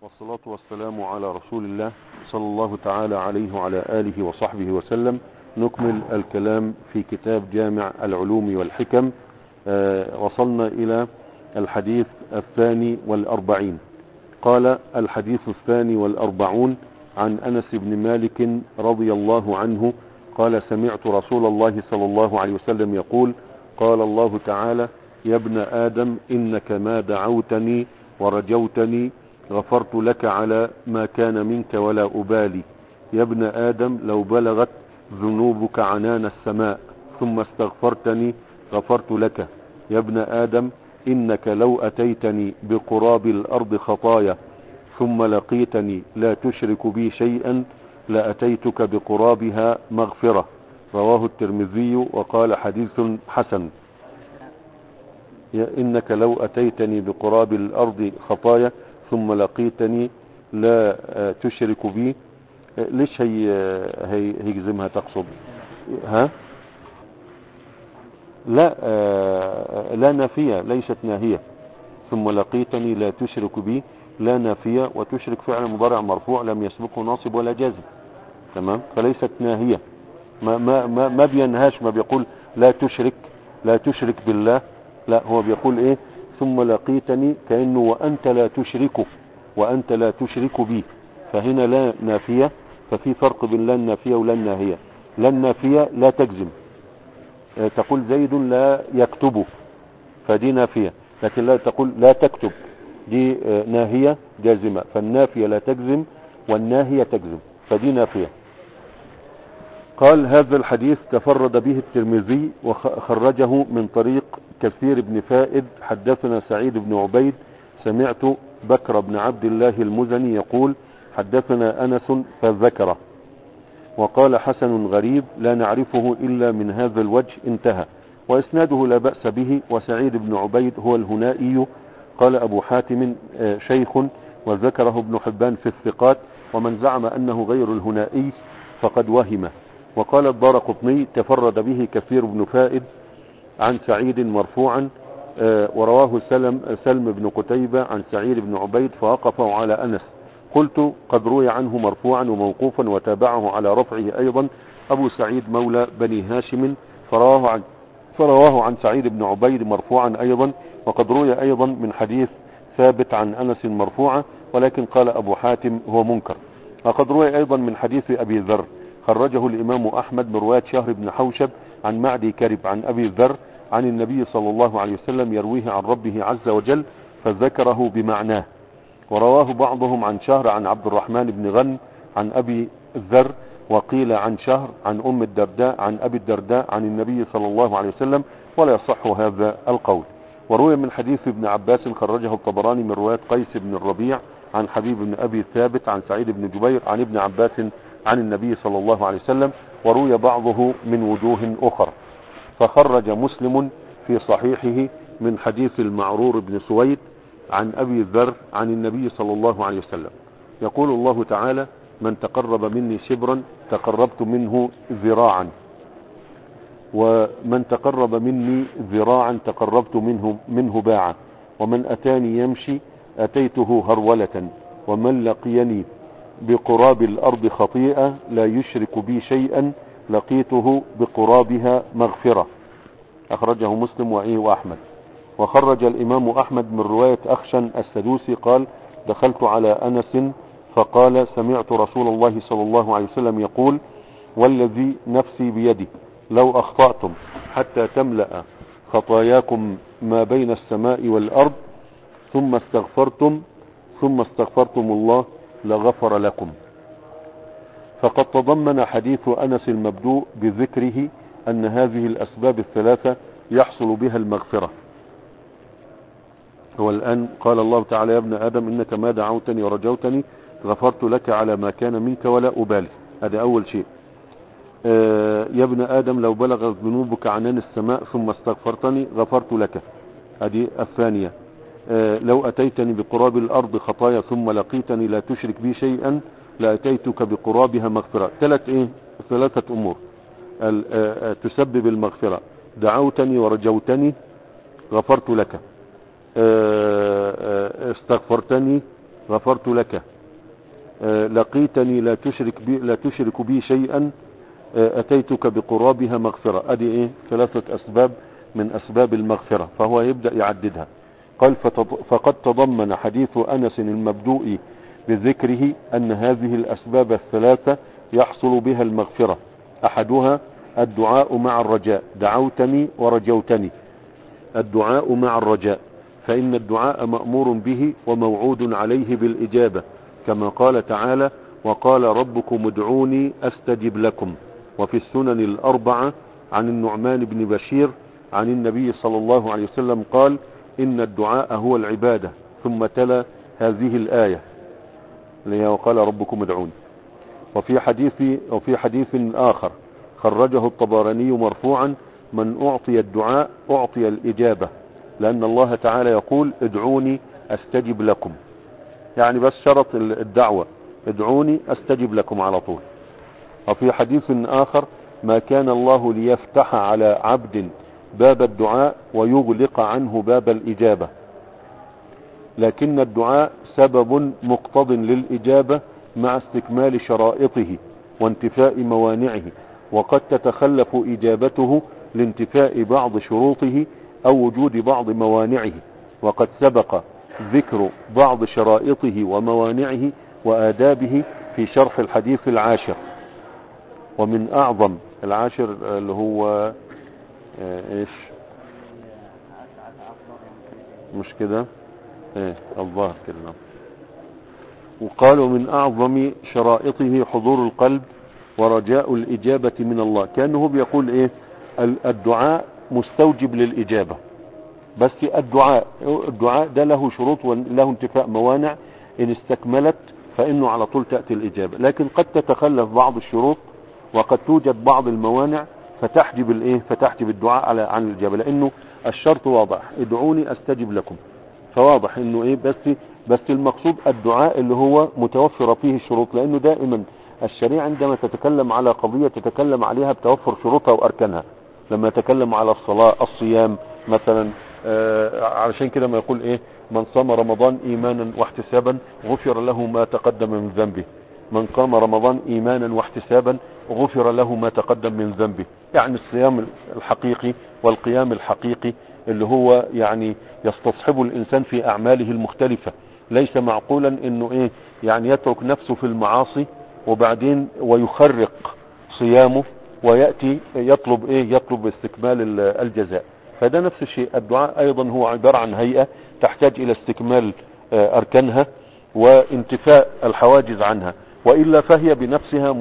والصلاة والسلام على رسول الله صلى الله تعالى عليه وعلى آله وصحبه وسلم. نكمل الكلام في كتاب جامع العلوم والحكم. وصلنا إلى الحديث 42. قال الحديث 42 عن أنس بن مالك رضي الله عنه قال: سمعت رسول الله صلى الله عليه وسلم يقول: قال الله تعالى: يا ابن آدم إنك ما دعوتني ورجوتني غفرت لك على ما كان منك ولا أبالي. يا ابن آدم لو بلغت ذنوبك عنان السماء ثم استغفرتني غفرت لك. يا ابن آدم إنك لو أتيتني بقراب الأرض خطايا ثم لقيتني لا تشرك بي شيئا لأتيتك بقرابها مغفرة. رواه الترمذي وقال حديث حسن. إنك لو أتيتني بقراب الأرض خطايا ثم لقيتني لا تشرك بي. ليش هيجزمها تقصد؟ ها؟ لا نافية، ليست ناهية. ثم لقيتني لا تشرك بي لا نافية، وتشرك فعل مضارع مرفوع لم يسبقه ناصب ولا جازم. تمام، فليست ناهية. ما بينهاش، ما بيقول لا تشرك بالله، لا، هو بيقول ايه؟ ثم لقيتني، كأنه وأنت لا تشرك بي. فهنا لا نافية، ففي فرق بين لا النافية ولا الناهية. لا النافية لا تجزم، تقول زيد لا يكتب، فدي نافية. لكن لا تقول لا تكتب، دي ناهية جازمة. فالنافية لا تجزم والناهية تجزم، فدي نافية. قال: هذا الحديث تفرد به الترمذي وخرجه من طريق كثير بن فائد. حدثنا سعيد بن عبيد سمعت بكر بن عبد الله المزني يقول: حدثنا أنس فذكره. وقال: حسن غريب لا نعرفه إلا من هذا الوجه، انتهى. وإسناده لا بأس به. وسعيد بن عبيد هو الهنائي. قال أبو حاتم: شيخ، وذكره ابن حبان في الثقات. ومن زعم أنه غير الهنائي فقد وهم. وقال الدارقطني: تفرد به كثير بن فائد عن سعيد مرفوعا، ورواه سلم بن قتيبة عن سعيد بن عبيد فوقفه على أنس. قلت: قد روي عنه مرفوعا وموقوفا، وتابعه على رفعه أيضا أبو سعيد مولى بني هاشم، فرواه عن سعيد بن عبيد مرفوعا أيضا. وقد روي أيضا من حديث ثابت عن أنس مرفوعا، ولكن قال أبو حاتم هو منكر. وقد روي أيضا من حديث أبي ذر، خرجه الإمام أحمد من رواية شهر بن حوشب عن معدي كرب عن أبي ذر عن النبي صلى الله عليه وسلم يرويه عن ربه عز وجل، فذكره بمعناه. ورواه بعضهم عن شهر عن عبد الرحمن بن غن عن أبي ذر، وقيل عن شهر عن أم الدرداء عن أبي الدرداء عن النبي صلى الله عليه وسلم، ولا يصح هذا القول. وروي من حديث ابن عباس خرجه الطبراني من رواية قيس بن الربيع عن حبيب بن أبي ثابت عن سعيد بن جبير عن ابن عباس عن النبي صلى الله عليه وسلم، وروي بعضه من وجوه أخرى. فخرج مسلم في صحيحه من حديث المعرور بن سويد عن أبي ذر عن النبي صلى الله عليه وسلم. يقول الله تعالى: من تقرب مني شبرا تقربت منه ذراعا، ومن تقرب مني ذراعا تقربت منه باعا، ومن أتاني يمشي أتيته هرولة، ومن لقيني بقراب الأرض خطيئة لا يشرك بي شيئا لقيته بقرابها مغفرة. أخرجه مسلم وأحمد. وخرج الإمام أحمد من رواية أخشن السدوسي قال: دخلت على أنس فقال: سمعت رسول الله صلى الله عليه وسلم يقول: والذي نفسي بيده لو أخطأتم حتى تملأ خطاياكم ما بين السماء والأرض ثم استغفرتم الله لغفر لكم. فقد تضمن حديث أنس المبدوء بذكره أن هذه الأسباب الثلاثة يحصل بها المغفرة. هو الآن قال الله تعالى: يا ابن آدم إنك ما دعوتني ورجوتني غفرت لك على ما كان منك ولا أبالي. هذا أول شيء. يا ابن آدم لو بلغت ذنوبك عنان السماء ثم استغفرتني غفرت لك. هذه الثانية. لو أتيتني بقراب الأرض خطايا ثم لقيتني لا تشرك بي شيئا لأتيتك بقرابها مغفرة. ثلاثة أمور تسبب المغفرة: دعوتني ورجوتني غفرت لك، استغفرتني غفرت لك. لقيتني لا تشرك بي شيئا أتيتك بقرابها مغفرة. ادي ايه 3 اسباب من اسباب المغفرة، فهو يبدأ يعددها. قال فقد تضمن حديث انس المبدوء بذكره ان هذه الاسباب ال3 يحصل بها المغفرة. احدها الدعاء مع الرجاء، دعوتني ورجوتني، الدعاء مع الرجاء، فإن الدعاء مأمور به وموعود عليه بالإجابة، كما قال تعالى وقال ربكم ادعوني أستجب لكم. وفي السنن ال4 عن النعمان بن بشير عن النبي صلى الله عليه وسلم قال إن الدعاء هو العبادة، ثم تلا هذه الآية اللي هي وقال ربكم ادعوني. وفي حديث آخر خرجه الطبراني مرفوعا من أعطي الدعاء أعطي الإجابة، لأن الله تعالى يقول ادعوني أستجب لكم، يعني بس شرط الدعوة ادعوني أستجب لكم على طول. وفي حديث آخر ما كان الله ليفتح على عبد باب الدعاء ويغلق عنه باب الإجابة، لكن الدعاء سبب مقتض للإجابة مع استكمال شرائطه وانتفاء موانعه، وقد تتخلف إجابته لانتفاء بعض شروطه أو وجود بعض موانعه، وقد سبق ذكر بعض شرائطه وموانعه وآدابه في شرح الحديث العاشر. ومن أعظم العاشر اللي هو ايش مش كده الظاهر كده. وقالوا من أعظم شرائطه حضور القلب ورجاء الإجابة من الله، كأنه بيقول ايه الدعاء مستوجب للإجابة، بس الدعاء ده له شروط وله انتفاء موانع، إن استكملت فإنه على طول تأتي الإجابة، لكن قد تتخلف بعض الشروط وقد توجد بعض الموانع فتحجب الدعاء عن الإجابة، لأنه الشرط واضح ادعوني أستجب لكم، فواضح إنه إيه بس المقصود الدعاء اللي هو متوفر فيه الشروط، لأنه دائما الشريعة عندما تتكلم على قضية تتكلم عليها بتوفر شروطها وأركانها. لما يتكلم على الصلاة الصيام مثلا علشان كده ما يقول ايه من صام رمضان ايمانا واحتسابا غفر له ما تقدم من ذنبه، من قام رمضان ايمانا واحتسابا غفر له ما تقدم من ذنبه. يعني الصيام الحقيقي والقيام الحقيقي اللي هو يعني يستصحب الانسان في اعماله المختلفة، ليس معقولا انه يعني يترك نفسه في المعاصي وبعدين ويخرق صيامه ويأتي يطلب استكمال الجزاء. فده نفس الشيء، الدعاء ايضا هو عبارة عن هيئة تحتاج الى استكمال اركانها وانتفاء الحواجز عنها، وإلا فهي بنفسها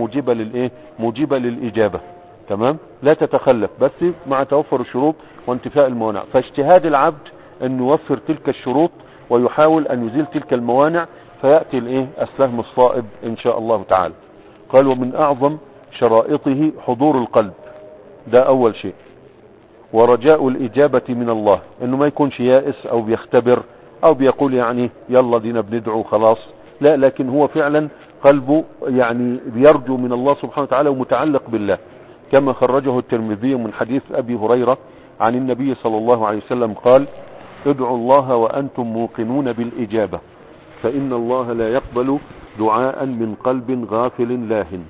موجبة للإجابة. تمام، لا تتخلف بس مع توفر الشروط وانتفاء الموانع. فاجتهاد العبد أن يوفر تلك الشروط ويحاول أن يزيل تلك الموانع، فيأتي السهم الصائب إن شاء الله تعالى. قال ومن أعظم شرائطه حضور القلب، ده أول شيء، ورجاء الإجابة من الله، إنه ما يكونش يائس أو بيختبر أو بيقول يعني يلا دينا بندعو خلاص، لا، لكن هو فعلا قلبه يعني بيرجو من الله سبحانه وتعالى ومتعلق بالله، كما خرجه الترمذي من حديث أبي هريرة عن النبي صلى الله عليه وسلم قال ادعوا الله وأنتم موقنون بالإجابة، فإن الله لا يقبل دعاء من قلب غافل لاهٍ.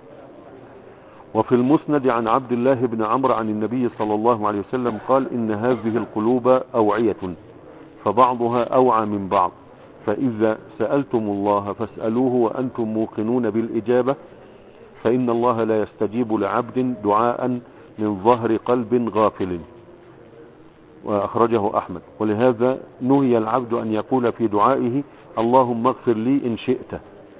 وفي المسند عن عبد الله بن عمرو عن النبي صلى الله عليه وسلم قال إن هذه القلوب أوعية فبعضها أوعى من بعض، فإذا سألتم الله فاسألوه وأنتم موقنون بالإجابة، فإن الله لا يستجيب لعبد دعاء من ظهر قلب غافل. وأخرجه أحمد. ولهذا نهي العبد أن يقول في دعائه اللهم اغفر لي إن شئت،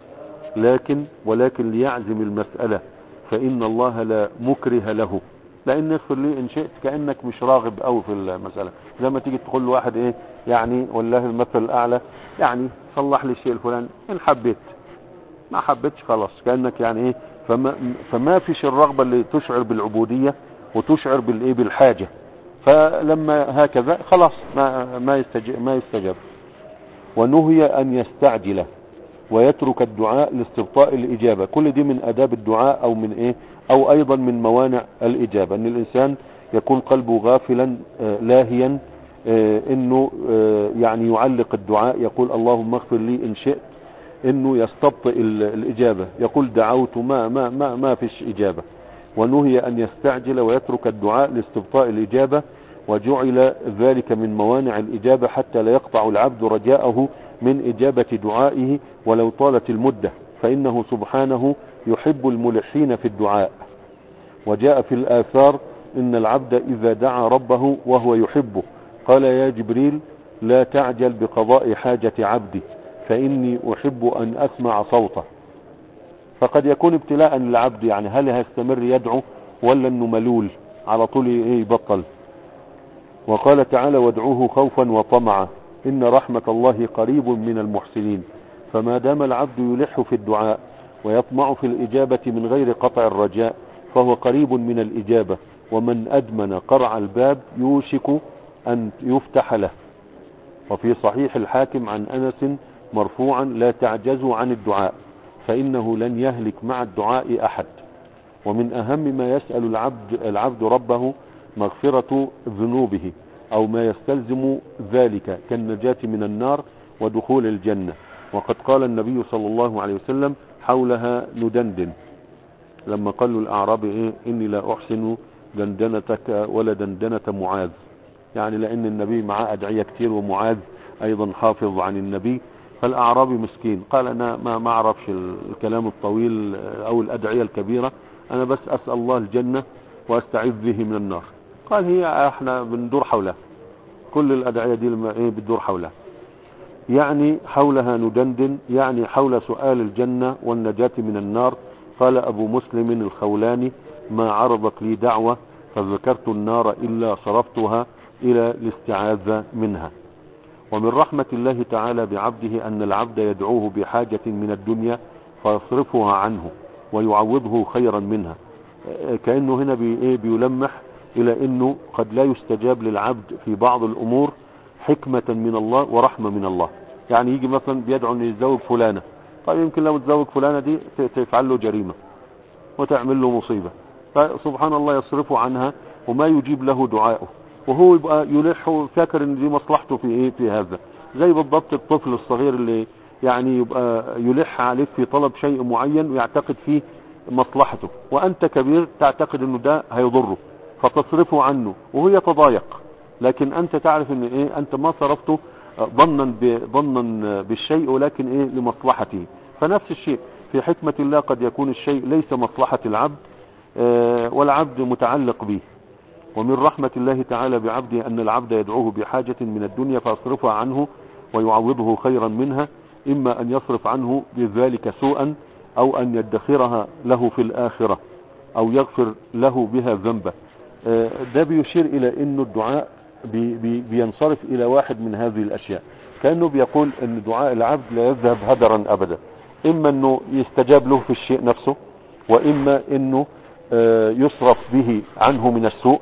ولكن ليعزم المسألة، فإن الله لا مكره له. لأن اغفر لي إن شئت كأنك مش راغب أو في المسألة، زي ما تيجي تقول لواحد يعني والله المثل الأعلى يعني صلح لي الشيء الفلاني، إن حبيت، ما حبيتش خلاص، كأنك يعني فما فيش الرغبة اللي تشعر بالعبودية وتشعر بالحاجة، فلما هكذا خلاص ما يستجاب. ونهي أن يستعجل ويترك الدعاء لاستبطاء الإجابة، كل دي من أداب الدعاء أو أيضا من موانع الإجابة، أن الإنسان يكون قلبه غافلا لاهيا، أنه يعني يعلق الدعاء، يقول اللهم اغفر لي إن شئت انه يستبطئ الاجابة، يقول دعوت ما فيش اجابة. ونهي ان يستعجل ويترك الدعاء لاستبطاء الاجابة، وجعل ذلك من موانع الاجابة حتى لا يقطع العبد رجاءه من اجابة دعائه ولو طالت المدة، فانه سبحانه يحب الملحين في الدعاء. وجاء في الآثار إن العبد إذا دعا ربه وهو يحبه قال يا جبريل لا تعجل بقضاء حاجة عبدي فإني أحب أن أسمع صوته. فقد يكون ابتلاء للعبد، يعني هل هيستمر يدعو ولا انه ملول على طول يبطل. وقال تعالى وادعوه خوفا وطمعا إن رحمة الله قريب من المحسنين. فما دام العبد يلح في الدعاء ويطمع في الإجابة من غير قطع الرجاء فهو قريب من الإجابة، ومن أدمن قرع الباب يوشك أن يفتح له. وفي صحيح الحاكم عن أنس مرفوعا لا تعجزوا عن الدعاء فإنه لن يهلك مع الدعاء أحد. ومن أهم ما يسأل العبد ربه مغفرة ذنوبه أو ما يستلزم ذلك كالنجاة من النار ودخول الجنة. وقد قال النبي صلى الله عليه وسلم حولها ندندن، لما قال له الأعرابي إني لا أحسن دندنتك ولا دندنة معاذ، يعني لأن النبي معاه أدعية كتير ومعاذ أيضا حافظ عن النبي. فالأعرابي مسكين قال أنا ما أعرفش الكلام الطويل أو الأدعية الكبيرة، أنا بس أسأل الله الجنة وأستعيذ به من النار. قال هي احنا بندور حولها، كل الأدعية دي بتدور حولها، يعني حولها ندندن، يعني حول سؤال الجنة والنجاة من النار. قال أبو مسلم الخولاني ما عرضت لي دعوة فذكرت النار إلا صرفتها إلى الاستعاذة منها. ومن رحمة الله تعالى بعبده أن العبد يدعوه بحاجة من الدنيا فيصرفها عنه ويعوضه خيرا منها. كأنه هنا بيلمح إلى أنه قد لا يستجاب للعبد في بعض الأمور حكمة من الله ورحمة من الله. يعني يجي مثلا بيدعو أن يتزوج فلانة، طيب يمكن لو تزوج فلانة دي تفعل له جريمة وتعمل له مصيبة، فسبحان الله يصرفه عنها وما يجيب له دعائه، وهو يبقى يلح فاكر ان دي مصلحته في هذا. زي بالضبط الطفل الصغير اللي يعني يبقى يلح عليك في طلب شيء معين ويعتقد فيه مصلحته، وانت كبير تعتقد انه ده هيضره فتصرفه عنه وهو يتضايق، لكن انت تعرف ان انت ما صرفته ظنا بالشيء ولكن لمصلحته. فنفس الشيء في حكمة الله، قد يكون الشيء ليس مصلحة العبد والعبد متعلق به. ومن رحمة الله تعالى بعبده أن العبد يدعوه بحاجة من الدنيا فيصرفها عنه ويعوضه خيرا منها، إما أن يصرف عنه بذلك سوءا أو أن يدخرها له في الآخرة أو يغفر له بها ذنبه. ده بيشير إلى أن الدعاء بينصرف إلى واحد من هذه الأشياء، كأنه بيقول أن دعاء العبد لا يذهب هدرا أبدا، إما أنه يستجاب له في الشيء نفسه، وإما أنه يصرف به عنه من السوء،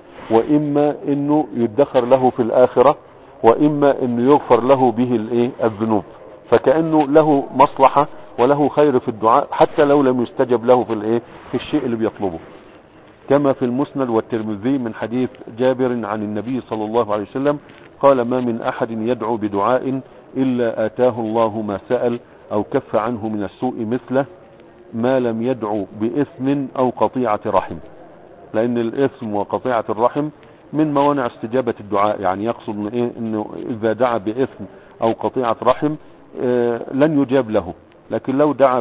وإما أنه يدخر له في الآخرة، وإما أنه يغفر له به الذنوب. فكأنه له مصلحة وله خير في الدعاء حتى لو لم يستجب له في الشيء اللي بيطلبه. كما في المسند والترمذي من حديث جابر عن النبي صلى الله عليه وسلم قال ما من أحد يدعو بدعاء إلا آتاه الله ما سأل أو كف عنه من السوء مثله ما لم يدعو بإثم أو قطيعة رحم. لأن الإثم وقطيعة الرحم من موانع استجابة الدعاء، يعني يقصد إنه إذا دعا بإثم أو قطيعة رحم لن يجاب له، لكن لو دعا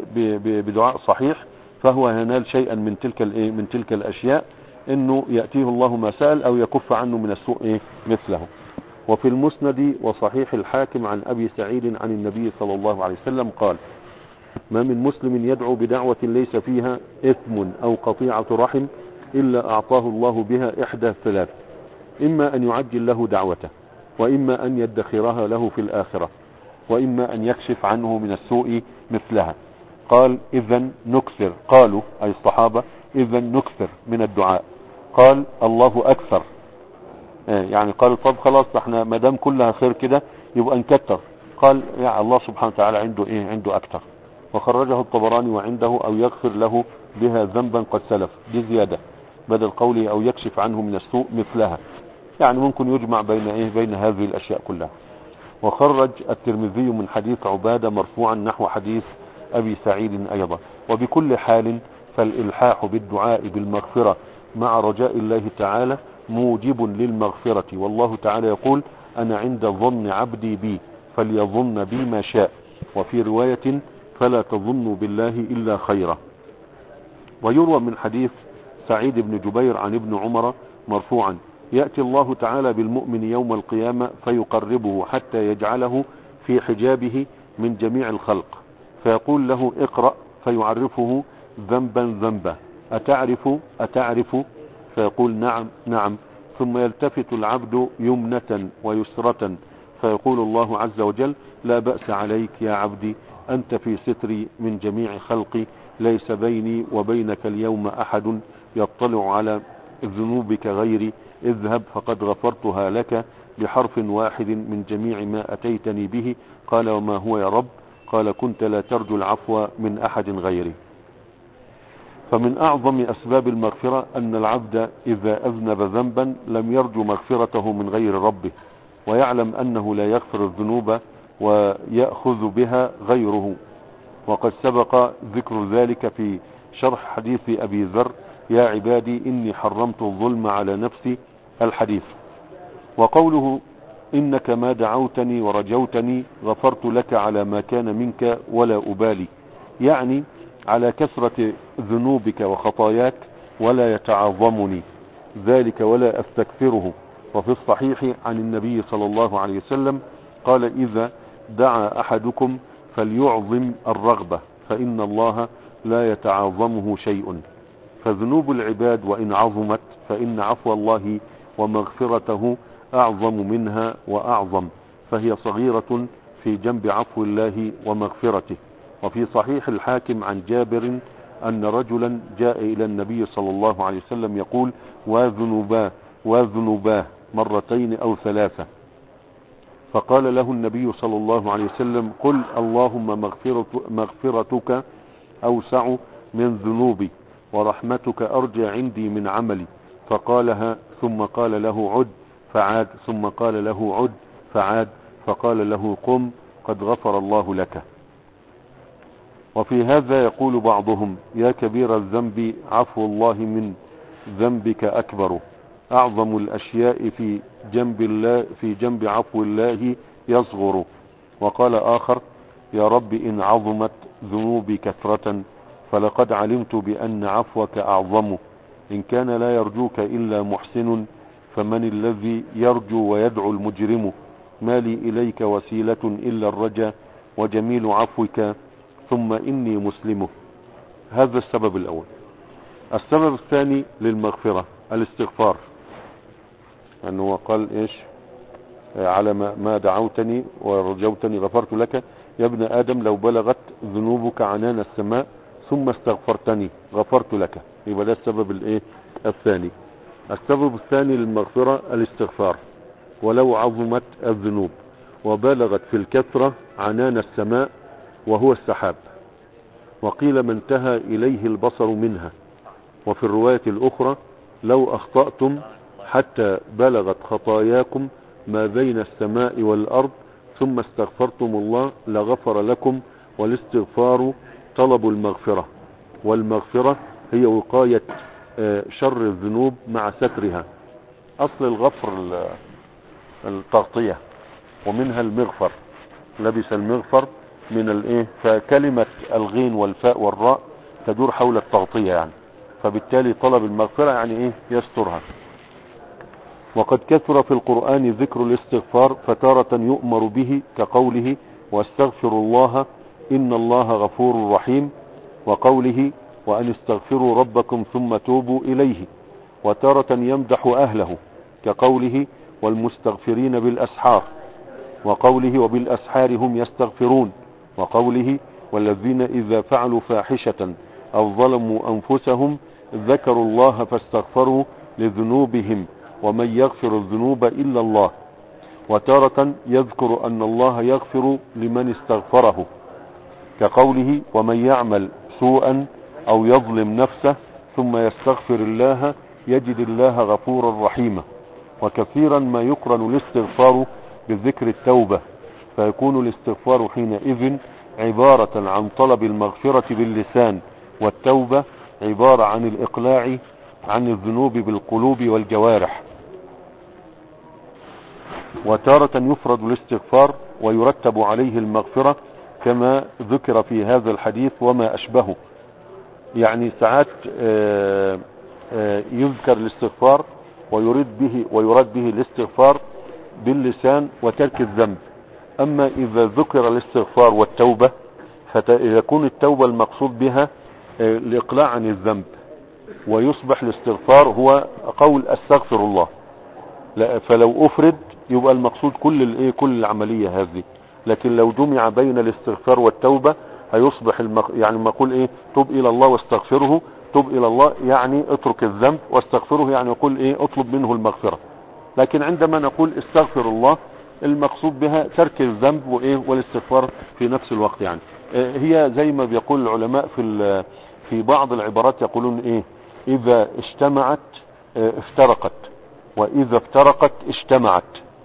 بدعاء صحيح فهو ينال شيئا من تلك الأشياء، إنه يأتيه الله ما سأل أو يكف عنه من السوء مثله. وفي المسند وصحيح الحاكم عن أبي سعيد عن النبي صلى الله عليه وسلم قال ما من مسلم يدعو بدعوة ليس فيها إثم أو قطيعة رحم إلا أعطاه الله بها إحدى الثلاث، إما أن يعجل له دعوته، وإما أن يدخرها له في الآخرة، وإما أن يكشف عنه من السوء مثلها. قال إذن نكثر، قالوا أي الصحابة إذن نكثر من الدعاء. قال الله أكثر، يعني قال طب خلاص احنا ما دام كلها خير كده يبقى نكتر. قال يا الله سبحانه وتعالى عنده أكثر. وخرجه الطبراني وعنده أو يغفر له بها ذنبا قد سلف، دي زيادة بدل قوله أو يكشف عنه من السوء مثلها، يعني ممكن يجمع بين هذه الأشياء كلها. وخرج الترمذي من حديث عبادة مرفوعا نحو حديث أبي سعيد أيضا. وبكل حال فالإلحاح بالدعاء بالمغفرة مع رجاء الله تعالى موجب للمغفرة، والله تعالى يقول أنا عند ظن عبدي بي فليظن بي ما شاء، وفي رواية فلا تظنوا بالله إلا خيرا. ويروى من حديث سعيد بن جبير عن ابن عمر مرفوعا يأتي الله تعالى بالمؤمن يوم القيامة فيقربه حتى يجعله في حجابه من جميع الخلق، فيقول له اقرأ، فيعرفه ذنبا ذنبا، أتعرف فيقول نعم نعم، ثم يلتفت العبد يمنة ويسرة فيقول الله عز وجل لا بأس عليك يا عبدي، أنت في ستري من جميع خلقي، ليس بيني وبينك اليوم أحد يطلع على ذنوبك غيري، اذهب فقد غفرتها لك بحرف واحد من جميع ما أتيتني به. قال وما هو يا رب؟ قال كنت لا ترجو العفو من أحد غيري. فمن أعظم أسباب المغفرة أن العبد إذا أذنب ذنبا لم يرجو مغفرته من غير ربه، ويعلم أنه لا يغفر الذنوب ويأخذ بها غيره، وقد سبق ذكر ذلك في شرح حديث أبي ذر يا عبادي إني حرمت الظلم على نفسي الحديث. وقوله إنك ما دعوتني ورجوتني غفرت لك على ما كان منك ولا أبالي، يعني على كثرة ذنوبك وخطاياك ولا يتعظمني ذلك ولا أستكثره. وفي الصحيح عن النبي صلى الله عليه وسلم قال إذا دعا أحدكم فليعظم الرغبة فإن الله لا يتعظمه شيء. فذنوب العباد وإن عظمت فإن عفو الله ومغفرته أعظم منها وأعظم، فهي صغيرة في جنب عفو الله ومغفرته. وفي صحيح الحاكم عن جابر أن رجلا جاء إلى النبي صلى الله عليه وسلم يقول وذنوباه مرتين أو ثلاثة، فقال له النبي صلى الله عليه وسلم قل اللهم مغفرتك أوسع من ذنوبي ورحمتك أرجى عندي من عملي، فقالها ثم قال له عد فعاد، ثم قال له عد فعاد، فقال له قم قد غفر الله لك. وفي هذا يقول بعضهم يا كبير الذنب عفو الله من ذنبك أكبر، أعظم الأشياء في جنب عفو الله يصغر. وقال آخر يا رب إن عظمت ذنوبي كثرة فلقد علمت بأن عفوك أعظم، إن كان لا يرجوك إلا محسن فمن الذي يرجو ويدعو المجرم، ما لي إليك وسيلة إلا الرجا وجميل عفوك ثم إني مسلمه. هذا السبب الأول. السبب الثاني للمغفرة الاستغفار، أنه قال إيش على ما دعوتني ورجوتني غفرت لك يا ابن آدم لو بلغت ذنوبك عنان السماء ثم استغفرتني غفرت لك. يبقى ده السبب الايه الثاني. السبب الثاني للمغفرة الاستغفار ولو عظمت الذنوب وبلغت في الكثرة عنان السماء وهو السحاب، وقيل ما انتهى إليه البصر منها. وفي الرواية الأخرى لو أخطأتم حتى بلغت خطاياكم ما بين السماء والأرض ثم استغفرتم الله لغفر لكم، والاستغفار طلب المغفرة، والمغفرة هي وقاية شر الذنوب مع سترها. أصل الغفر التغطية، ومنها المغفر، لبس المغفر من الايه، فكلمة الغين والفاء والراء تدور حول التغطية يعني، فبالتالي طلب المغفرة يعني ايه يسترها. وقد كثر في القرآن ذكر الاستغفار، فتارة يؤمر به كقوله واستغفر الله إن الله غفور رحيم، وقوله وأن استغفروا ربكم ثم توبوا إليه، وتارة يمدح أهله كقوله والمستغفرين بالأسحار، وقوله وبالأسحار هم يستغفرون، وقوله والذين إذا فعلوا فاحشة أو ظلموا أنفسهم ذكروا الله فاستغفروا لذنوبهم ومن يغفر الذنوب إلا الله. وتارة يذكر أن الله يغفر لمن استغفره كقوله ومن يعمل سوءا أو يظلم نفسه ثم يستغفر الله يجد الله غفورا رحيما. وكثيرا ما يقرن الاستغفار بذكر التوبة فيكون الاستغفار حينئذ عبارة عن طلب المغفرة باللسان، والتوبة عبارة عن الإقلاع عن الذنوب بالقلوب والجوارح. وتارة يفرد الاستغفار ويرتب عليه المغفرة كما ذكر في هذا الحديث وما أشبهه. يعني ساعات يذكر الاستغفار ويراد به الاستغفار باللسان وترك الذنب. أما إذا ذكر الاستغفار والتوبة فيكون التوبة المقصود بها الإقلاع عن الذنب، ويصبح الاستغفار هو قول أستغفر الله. فلو أفرد يبقى المقصود كل العملية هذه. لكن لو جمع بين الاستغفار والتوبة هيصبح يعني ما اقول تب إلى الله واستغفره. تب إلى الله يعني اترك الذنب، واستغفره يعني يقول اطلب منه المغفرة. لكن عندما نقول استغفر الله المقصود بها ترك الذنب والاستغفار في نفس الوقت. يعني هي زي ما بيقول العلماء في بعض العبارات يقولون إذا اجتمعت افترقت، وإذا افترقت اجتمعت.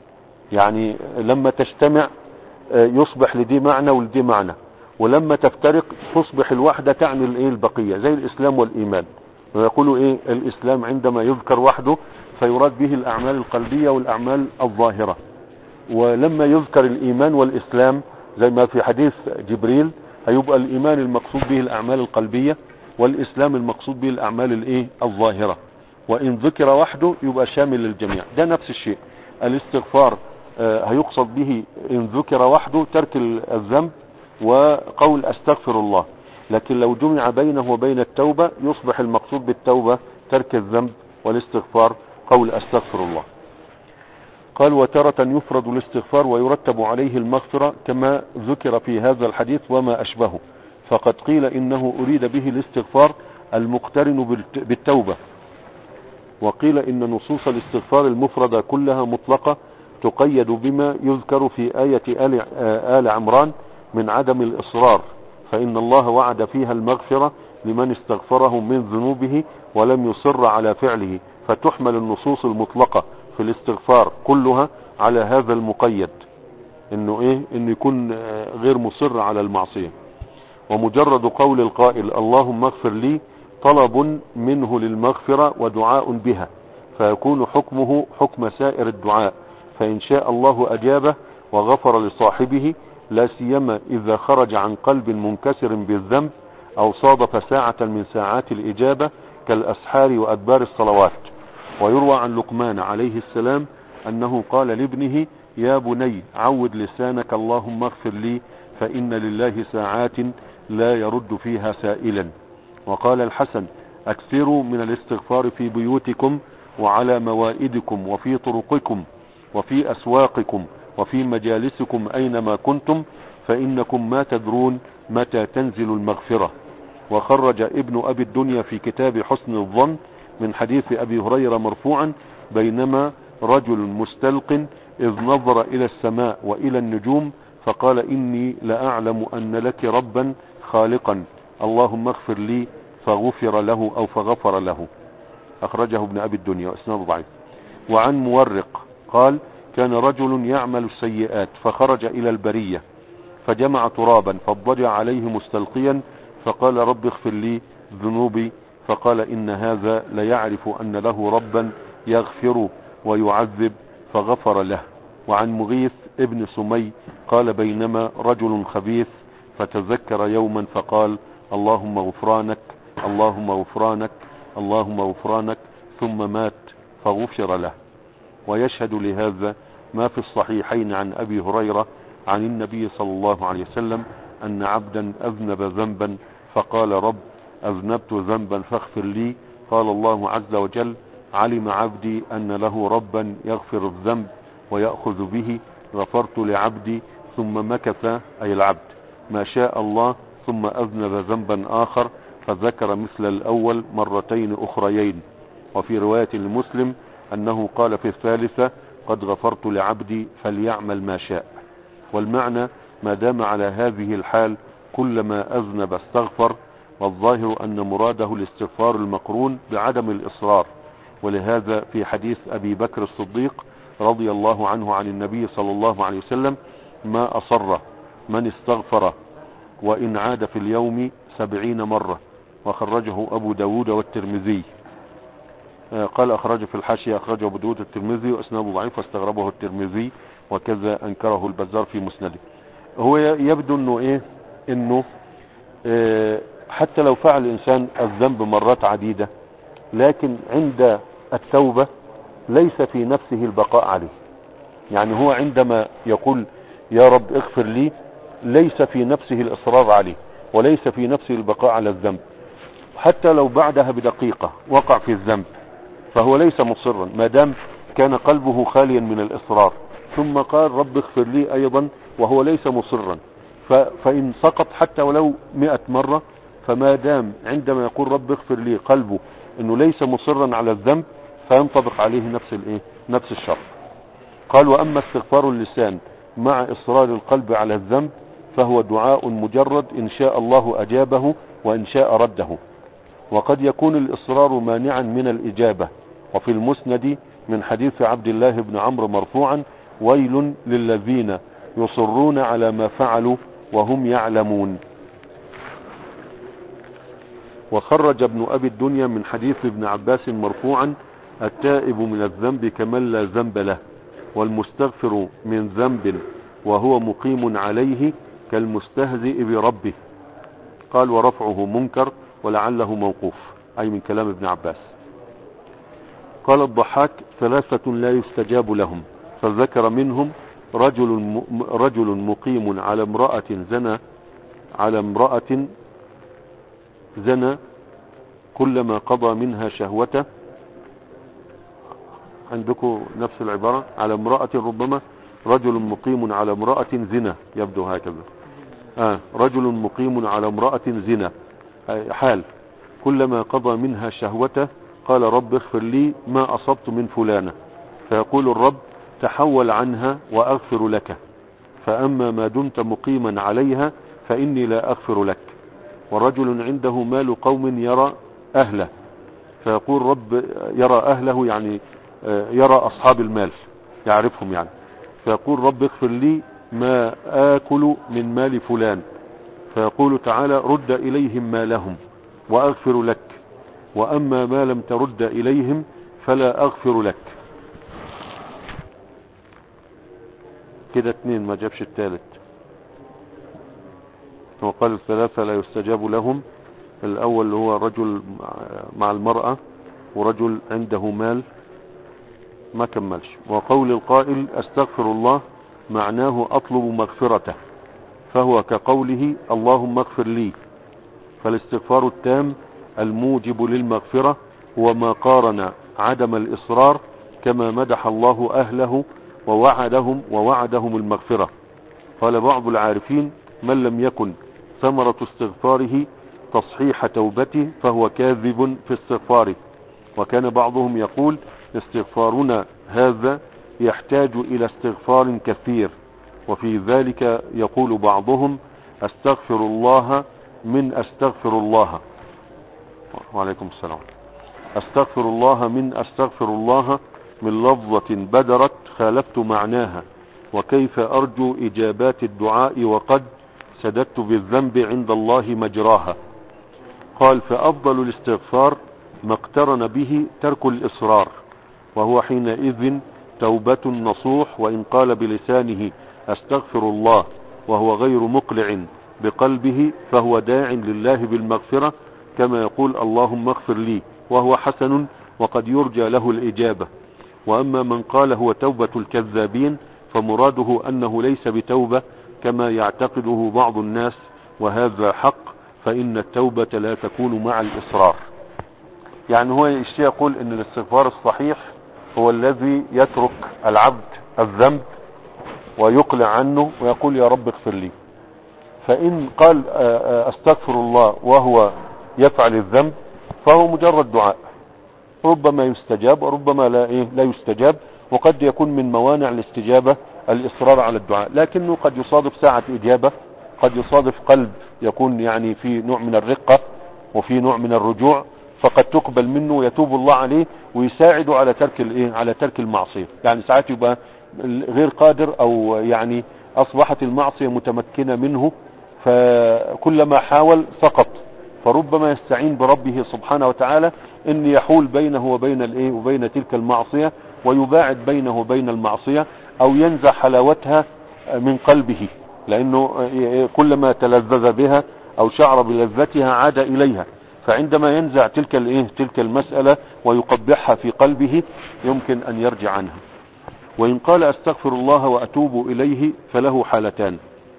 يعني لما تجتمع يصبح لدي معنى ولدي معنى، ولما تفترق تصبح الوحدة تعني البقية، زي الإسلام والإيمان. ويقولوا الإسلام عندما يذكر وحده فيراد به الأعمال القلبية والأعمال الظاهرة، ولما يذكر الإيمان والإسلام زي ما في حديث جبريل هيبقى الإيمان المقصود به الأعمال القلبية، والإسلام المقصود به الأعمال الظاهرة. وإن ذكر وحده يبقى شامل للجميع. ده نفس الشيء. الاستغفار هيقصد به إن ذكر وحده ترك الذنب وقول أستغفر الله. لكن لو جمع بينه وبين التوبة يصبح المقصود بالتوبة ترك الذنب، والاستغفار قول أستغفر الله. قال وتارة يفرد الاستغفار ويرتب عليه المغفرة كما ذكر في هذا الحديث وما أشبهه. فقد قيل إنه أريد به الاستغفار المقترن بالتوبة، وقيل إن نصوص الاستغفار المفردة كلها مطلقة تقيد بما يذكر في آية آل عمران من عدم الإصرار، فإن الله وعد فيها المغفرة لمن استغفره من ذنوبه ولم يصر على فعله. فتحمل النصوص المطلقة في الاستغفار كلها على هذا المقيد، انه يكون غير مصر على المعصية. ومجرد قول القائل اللهم اغفر لي طلب منه للمغفرة ودعاء بها، فيكون حكمه حكم سائر الدعاء، فإن شاء الله أجابه وغفر لصاحبه، لا سيما إذا خرج عن قلب منكسر بالذنب أو صادف ساعة من ساعات الإجابة كالأسحار وأدبار الصلوات. ويروى عن لقمان عليه السلام أنه قال لابنه يا بني عود لسانك اللهم اغفر لي فإن لله ساعات لا يرد فيها سائلا. وقال الحسن أكثروا من الاستغفار في بيوتكم وعلى موائدكم وفي طرقكم وفي أسواقكم وفي مجالسكم أينما كنتم، فإنكم ما تدرون متى تنزل المغفرة. وخرج ابن أبي الدنيا في كتاب حسن الظن من حديث أبي هريرة مرفوعا بينما رجل مستلق إذ نظر إلى السماء وإلى النجوم فقال إني لأعلم أن لك ربا خالقا اللهم اغفر لي، فغفر له أو فغفر له. أخرجه ابن أبي الدنيا وإسناده ضعيف. وعن مورق قال كان رجل يعمل السيئات فخرج إلى البرية فجمع ترابا فاضطجع عليه مستلقيا فقال رب اغفر لي ذنوبي، فقال إن هذا ليعرف أن له ربا يغفر ويعذب فغفر له. وعن مغيث ابن سمي قال بينما رجل خبيث فتذكر يوما فقال اللهم غفرانك اللهم غفرانك اللهم غفرانك، ثم مات فغفر له. ويشهد لهذا ما في الصحيحين عن أبي هريرة عن النبي صلى الله عليه وسلم أن عبدا أذنب ذنبا فقال رب أذنبت ذنبا فاغفر لي، قال الله عز وجل علم عبدي أن له ربا يغفر الذنب ويأخذ به، غفرت لعبدي، ثم مكث أي العبد ما شاء الله ثم أذنب ذنبا آخر فذكر مثل الأول مرتين أخريين. وفي رواية المسلم أنه قال في الثالثة قد غفرت لعبدي فليعمل ما شاء. والمعنى ما دام على هذه الحال كلما أذنب استغفر، والظاهر أن مراده الاستغفار المقرون بعدم الإصرار. ولهذا في حديث أبي بكر الصديق رضي الله عنه عن النبي صلى الله عليه وسلم ما أصر من استغفر وإن عاد في اليوم 70 مرة. وخرجه أبو داود والترمذي. قال أخرج في الحاشية أخرجه أبو داود الترمذي وأسناده ضعيف واستغربه الترمذي وكذا أنكره البزار في مسنده. هو يبدو إنه حتى لو فعل الإنسان الذنب مرات عديدة، لكن عند التوبة ليس في نفسه البقاء عليه. يعني هو عندما يقول يا رب اغفر لي ليس في نفسه الإصرار عليه وليس في نفسه البقاء على الذنب. حتى لو بعدها بدقيقة وقع في الذنب فهو ليس مصرا ما دام كان قلبه خاليا من الإصرار، ثم قال رب اغفر لي أيضا وهو ليس مصرا. فإن سقط حتى ولو 100 مرة، فما دام عندما يقول رب اغفر لي قلبه انه ليس مصرا على الذنب فينطبق عليه نفس الشرط. قال واما استغفار اللسان مع اصرار القلب على الذنب فهو دعاء مجرد ان شاء الله اجابه وان شاء رده، وقد يكون الاصرار مانعا من الاجابة. وفي المسند من حديث عبد الله بن عمرو مرفوعا ويل للذين يصرون على ما فعلوا وهم يعلمون. وخرج ابن أبي الدنيا من حديث ابن عباس مرفوعا التائب من الذنب كمن لا ذنب له، والمستغفر من ذنب وهو مقيم عليه كالمستهزئ بربه. قال ورفعه منكر ولعله موقوف، أي من كلام ابن عباس. قال الضحاك 3 لا يستجاب لهم، فذكر منهم رجل مقيم على امرأة زنى كلما قضى منها شهوته. عندكم نفس العبارة على امرأة، ربما رجل مقيم على امرأة زنا، يبدو هكذا. رجل مقيم على امرأة زنا حال كلما قضى منها شهوته قال رب اغفر لي ما أصبت من فلانة، فيقول الرب تحول عنها وأغفر لك، فأما ما دمت مقيما عليها فإني لا أغفر لك. ورجل عنده مال قوم يرى أهله، فيقول رب يرى أهله يعني يرى أصحاب المال يعرفهم يعني، فيقول رب اغفر لي ما آكل من مال فلان، فيقول تعالى رد إليهم مالهم وأغفر لك، وأما ما لم ترد إليهم فلا أغفر لك. كده 2 ما جابش الثالث. وقال 3 لا يستجاب لهم، الأول اللي هو رجل مع المرأة ورجل عنده مال ما كملش. وقول القائل استغفر الله معناه أطلب مغفرته، فهو كقوله اللهم اغفر لي. فالاستغفار التام الموجب للمغفرة هو ما قارن عدم الإصرار، كما مدح الله أهله ووعدهم المغفرة. قال بعض العارفين من لم يكن ثمرة استغفاره تصحيح توبته فهو كاذب في استغفاره. وكان بعضهم يقول استغفارنا هذا يحتاج إلى استغفار كثير، وفي ذلك يقول بعضهم استغفر الله من استغفر الله. وعليكم السلام. استغفر الله من استغفر الله من لفظة بدرت خالفت معناها، وكيف أرجو إجابات الدعاء وقد سددت بالذنب عند الله مجراها. قال فأفضل الاستغفار ما اقترن به ترك الإصرار، وهو حينئذ توبة نصوح، وإن قال بلسانه استغفر الله وهو غير مقلع بقلبه فهو داع لله بالمغفرة، كما يقول اللهم اغفر لي، وهو حسن وقد يرجى له الإجابة. وأما من قال هو توبة الكذابين فمراده أنه ليس بتوبة كما يعتقده بعض الناس، وهذا حق، فإن التوبة لا تكون مع الإصرار. يعني هو يقول ان الاستغفار الصحيح هو الذي يترك العبد الذنب ويقلع عنه ويقول يا رب اغفر لي. فإن قال استغفر الله وهو يفعل الذنب فهو مجرد دعاء، ربما يستجاب وربما لا يستجاب، وقد يكون من موانع الاستجابة الإصرار على الدعاء، لكنه قد يصادف ساعة إجابة، قد يصادف قلب يكون يعني في نوع من الرقة وفي نوع من الرجوع، فقد تقبل منه ويتوب الله عليه ويساعده على ترك المعصية. يعني ساعات يبقى غير قادر او يعني أصبحت المعصية متمكنة منه، فكلما حاول سقط. فربما يستعين بربه سبحانه وتعالى ان يحول بينه وبين الايه وبين تلك المعصية، ويباعد بينه وبين المعصية، او ينزع حلاوتها من قلبه، لانه كلما تلذذ بها او شعر بلذتها عاد اليها. فعندما ينزع تلك المسألة ويقبحها في قلبه يمكن ان يرجع عنها. وان قال استغفر الله واتوب اليه فله حالتان: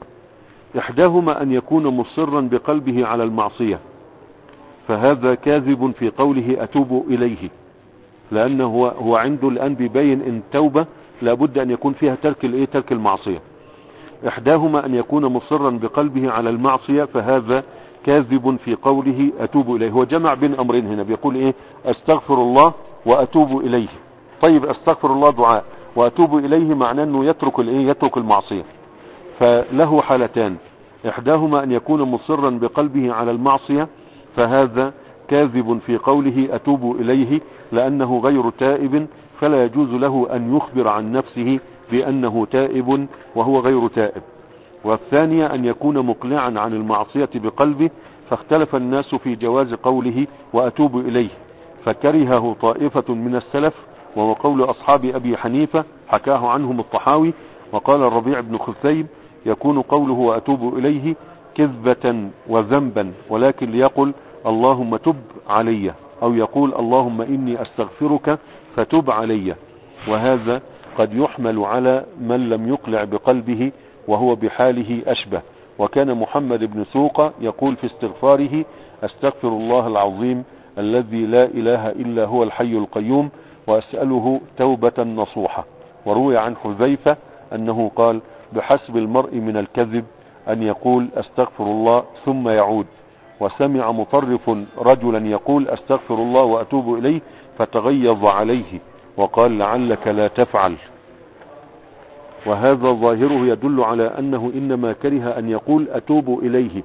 احداهما ان يكون مصرا بقلبه على المعصية، فهذا كاذب في قوله اتوب اليه، لانه هو عنده الان بيبين ان التوبة لابد ان يكون فيها ترك المعصية. احداهما ان يكون مصرا بقلبه على المعصية، فهذا كاذب في قوله اتوب اليه. هو جمع بين امرين هنا، بيقول استغفر الله واتوب اليه. طيب استغفر الله دعاء، واتوب اليه معناه انه يترك المعصية. فله حالتان: احداهما ان يكون مصرا بقلبه على المعصية، فهذا كاذب في قوله اتوب اليه، لانه غير تائب، فلا يجوز له ان يخبر عن نفسه بانه تائب وهو غير تائب. والثانية ان يكون مقلعا عن المعصية بقلبه، فاختلف الناس في جواز قوله واتوب اليه، فكرهه طائفة من السلف، وهو قول اصحاب ابي حنيفة حكاه عنهم الطحاوي. وقال الربيع بن خثيب: يكون قوله واتوب اليه كذبة وذنبا، ولكن ليقل اللهم تب علي، او يقول اللهم اني استغفرك فتب علي. وهذا قد يحمل على من لم يقلع بقلبه وهو بحاله اشبه. وكان محمد بن سوقة يقول في استغفاره: استغفر الله العظيم الذي لا اله الا هو الحي القيوم، واسأله توبة نصوحة. وروي عن حذيفة انه قال: بحسب المرء من الكذب ان يقول استغفر الله ثم يعود. وسمع مطرف رجلا يقول استغفر الله واتوب اليه فتغيظ عليه وقال: لعلك لا تفعل. وهذا ظاهره يدل على انه انما كره ان يقول اتوب اليه،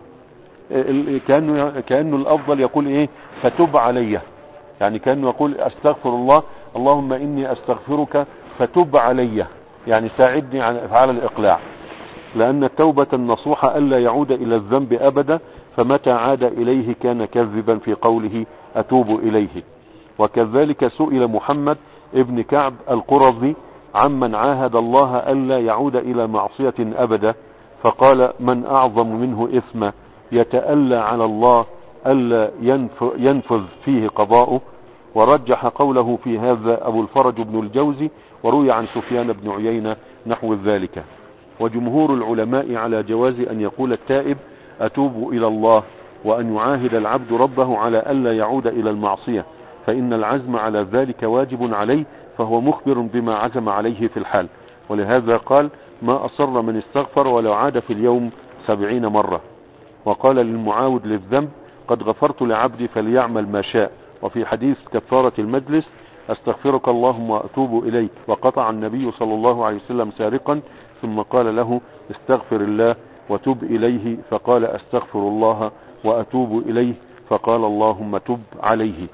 كأنه الافضل يقول فتب علي، يعني كأنه يقول استغفر الله اللهم اني استغفرك فتب علي، يعني ساعدني على الاقلاع. لان التوبة النصوحة الا يعود الى الذنب ابدا، فمتى عاد اليه كان كذبا في قوله اتوب اليه. وكذلك سئل محمد ابن كعب القرظي عمن عاهد الله الا يعود الى معصية ابدا، فقال: من اعظم منه اثما يتألى على الله الا ينفذ فيه قضاؤه. ورجح قوله في هذا ابو الفرج بن الجوزي، وروي عن سفيان بن عيينة نحو ذلك. وجمهور العلماء على جواز ان يقول التائب اتوب الى الله، وان يعاهد العبد ربه على الا يعود الى المعصية، فان العزم على ذلك واجب عليه، فهو مخبر بما عزم عليه في الحال. ولهذا قال: ما اصر من استغفر ولو عاد في اليوم 70 مرة. وقال للمعاود للذنب: قد غفرت لعبدي فليعمل ما شاء. وفي حديث كفارة المجلس: استغفرك اللهم واتوب اليك. وقطع النبي صلى الله عليه وسلم سارقا ثم قال له: استغفر الله وتب اليه، فقال: استغفر الله واتوب اليه، فقال: اللهم تب عليه.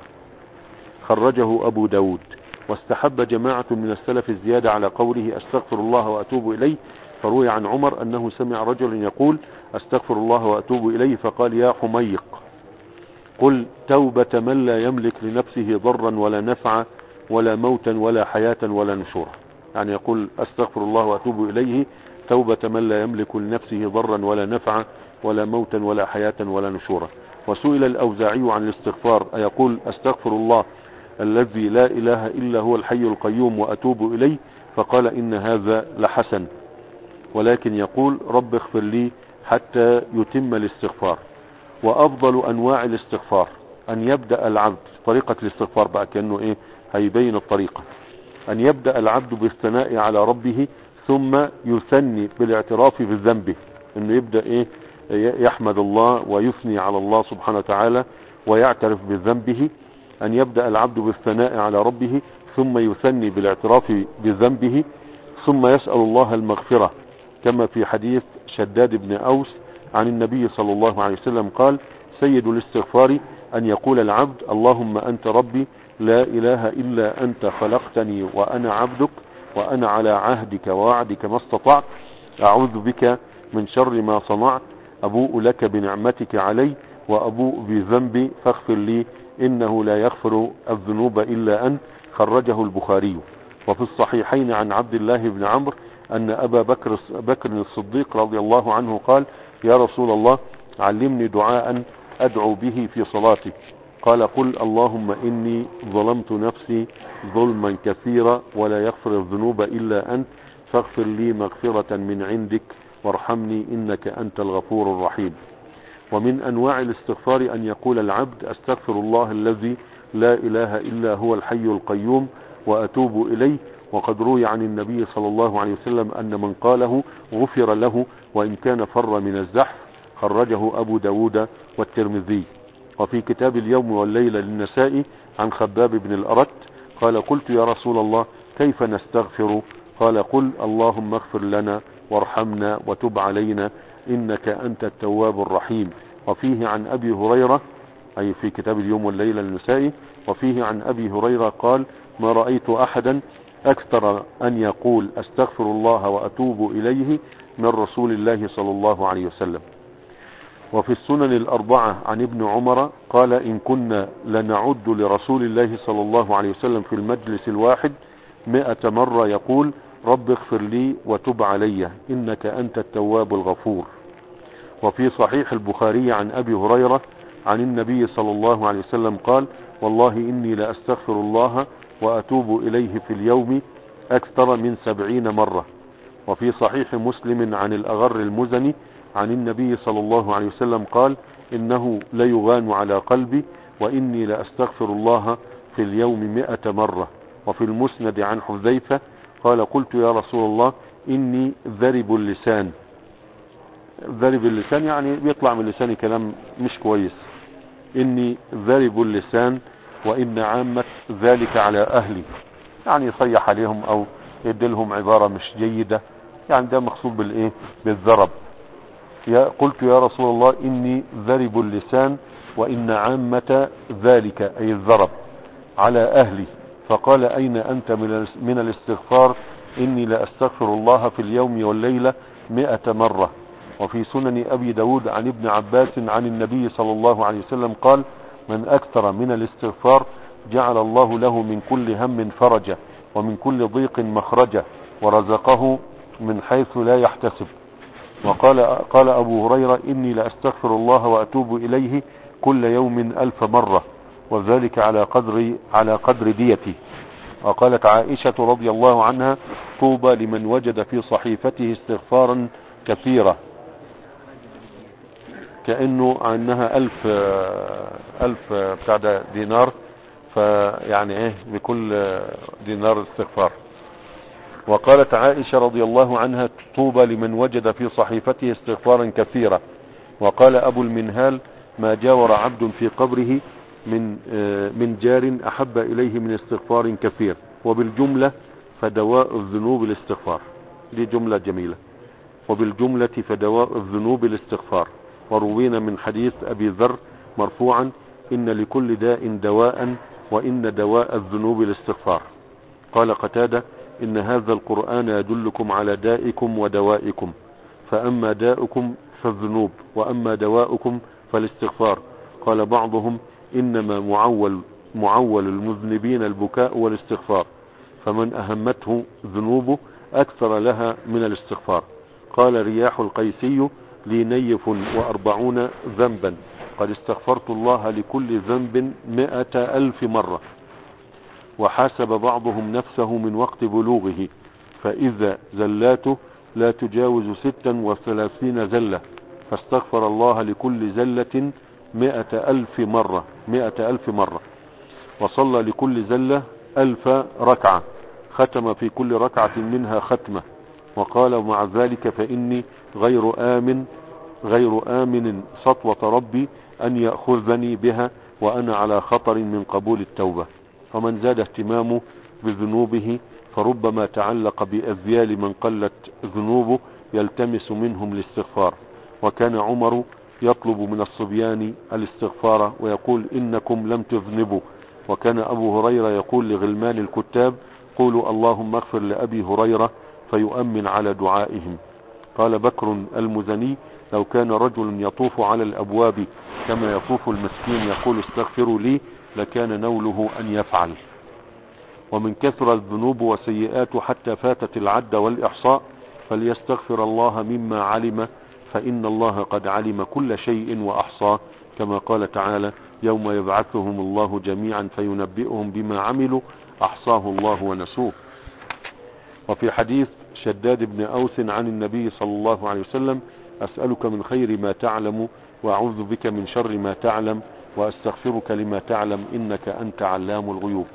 خرجه ابو داود. واستحب جماعة من السلف الزيادة على قوله استغفر الله واتوب اليه، فروي عن عمر انه سمع رجلا يقول: استغفر الله واتوب اليه، فقال: يا حميق، قل توبة من لا يملك لنفسه ضرا ولا نفعا ولا موتا ولا حياة ولا نشورا. يعني يقول استغفر الله واتوب اليه توبة من لا يملك لنفسه ضرا ولا نفعا ولا موتا ولا حياة ولا نشورا. وسئل الاوزاعي عن الاستغفار ايقول استغفر الله الذي لا اله الا هو الحي القيوم واتوب اليه، فقال: ان هذا لحسن، ولكن يقول رب اغفر لي حتى يتم الاستغفار. وافضل انواع الاستغفار ان يبدأ العبد طريقة الاستغفار بقى، كأنه هيبين الطريقة: ان يبدأ العبد بالثناء على ربه ثم يثني بالاعتراف بذنبه، انه يبدأ يحمد الله ويثني على الله سبحانه وتعالى ويعترف بذنبه. ان يبدأ العبد بالثناء على ربه ثم يثني بالاعتراف بذنبه، ثم يسأل الله المغفرة، كما في حديث شداد بن أوس عن النبي صلى الله عليه وسلم قال: سيد الاستغفار أن يقول العبد: اللهم أنت ربي لا إله إلا أنت خلقتني وأنا عبدك وأنا على عهدك ووعدك ما استطعت، أعوذ بك من شر ما صنعت، أبوء لك بنعمتك علي وأبوء بذنبي فاغفر لي إنه لا يغفر الذنوب إلا أنت. خرجه البخاري. وفي الصحيحين عن عبد الله بن عمرو أن أبا بكر الصديق رضي الله عنه قال: يا رسول الله علمني دعاء أدعو به في صلاتي. قال: قل اللهم إني ظلمت نفسي ظلما كثيرا ولا يغفر الذنوب إلا أنت فاغفر لي مغفرة من عندك وارحمني إنك أنت الغفور الرحيم. ومن أنواع الاستغفار أن يقول العبد: أستغفر الله الذي لا إله إلا هو الحي القيوم وأتوب إليه. وقد روي عن النبي صلى الله عليه وسلم أن من قاله غفر له وإن كان فر من الزحف. خرجه أبو داود والترمذي. وفي كتاب اليوم والليلة للنسائي عن خباب بن الأرت قال: قلت يا رسول الله كيف نستغفر؟ قال: قل اللهم اغفر لنا وارحمنا وتب علينا إنك أنت التواب الرحيم. وفيه عن أبي هريرة، أي في كتاب اليوم والليلة للنسائي، وفيه عن أبي هريرة قال: ما رأيت أحدا أكثر أن يقول أستغفر الله وأتوب إليه من رسول الله صلى الله عليه وسلم. وفي السنن الأربعة عن ابن عمر قال: إن كنا لنعد لرسول الله صلى الله عليه وسلم في المجلس الواحد 100 مرة يقول: رب اغفر لي وتب علي إنك أنت التواب الغفور. وفي صحيح البخاري عن أبي هريرة عن النبي صلى الله عليه وسلم قال: والله إني لأستغفر الله وأتوب إليه في اليوم أكثر من 70 مرة. وفي صحيح مسلم عن الأغر المزني عن النبي صلى الله عليه وسلم قال: إنه ليغان على قلبي وإني لأستغفر الله في اليوم 100 مرة. وفي المسند عن حذيفة قال: قلت يا رسول الله إني ذرب اللسان. ذرب اللسان يعني بيطلع من لساني كلام مش كويس. إني ذرب اللسان وإن عامة ذلك على أهلي، يعني يصيح عليهم أو يدلهم عبارة مش جيدة، يعني ده مقصود بالإيه؟ بالذرب. قلت يا رسول الله إني ذرب اللسان وإن عامة ذلك أي الذرب على أهلي. فقال: أين أنت من الاستغفار؟ إني لأستغفر الله في اليوم والليلة 100 مرة. وفي سنن أبي داود عن ابن عباس عن النبي صلى الله عليه وسلم قال: من أكثر من الاستغفار جعل الله له من كل هم فرجا ومن كل ضيق مخرجا ورزقه من حيث لا يحتسب. قال أبو هريرة: إني لأستغفر الله وأتوب إليه كل يوم 1000 مرة وذلك على قدر ديتي. وقالت عائشة رضي الله عنها: طوبى لمن وجد في صحيفته استغفارا كثيرا، كأنه عنها 1000 بتاع دينار، فيعني ايه بكل دينار استغفار. وقالت عائشة رضي الله عنها: طوبى لمن وجد في صحيفته استغفارا كثيرا. وقال أبو المنهال: ما جاور عبد في قبره من جار أحب إليه من استغفار كثير. وبالجملة فدواء الذنوب الاستغفار. دي جملة جميلة. وبالجملة فدواء الذنوب الاستغفار. وروينا من حديث أبي ذر مرفوعا: إن لكل داء دواء وإن دواء الذنوب الاستغفار. قال قتادة: إن هذا القرآن يدلكم على دائكم ودوائكم، فأما داؤكم فالذنوب وأما دواؤكم فالاستغفار. قال بعضهم: إنما معول المذنبين البكاء والاستغفار، فمن أهمته ذنوبه أكثر لها من الاستغفار. قال رياح القيسي: لي نيف 40 ذنبا قد استغفرت الله لكل ذنب 100,000 مرة. وحاسب بعضهم نفسه من وقت بلوغه فإذا زلاته لا تجاوز 36 زلة، فاستغفر الله لكل زلة 100,000 مرة 100,000 مرة. وصلى لكل زلة 1000 ركعة، ختم في كل ركعة منها ختمة. وقال: ومع ذلك فإني غير آمن سطوة ربي أن يأخذني بها وأنا على خطر من قبول التوبة. ومن زاد اهتمامه بذنوبه فربما تعلق بأذيال من قلت ذنوبه يلتمس منهم الاستغفار. وكان عمر يطلب من الصبيان الاستغفار ويقول: إنكم لم تذنبوا. وكان أبو هريرة يقول لغلمان الكتاب: قولوا اللهم اغفر لأبي هريرة، فيؤمن على دعائهم. قال بكر المزني: لو كان رجل يطوف على الأبواب كما يطوف المسكين يقول استغفروا لي لكان نوله أن يفعل. ومن كثر الذنوب وسيئات حتى فاتت العد والإحصاء فليستغفر الله مما علم فإن الله قد علم كل شيء وأحصاه، كما قال تعالى: يوم يبعثهم الله جميعا فينبئهم بما عملوا أحصاه الله ونسوه. وفي حديث شداد بن أوس عن النبي صلى الله عليه وسلم: أسألك من خير ما تعلم وأعوذ بك من شر ما تعلم وأستغفرك لما تعلم إنك أنت علام الغيوب.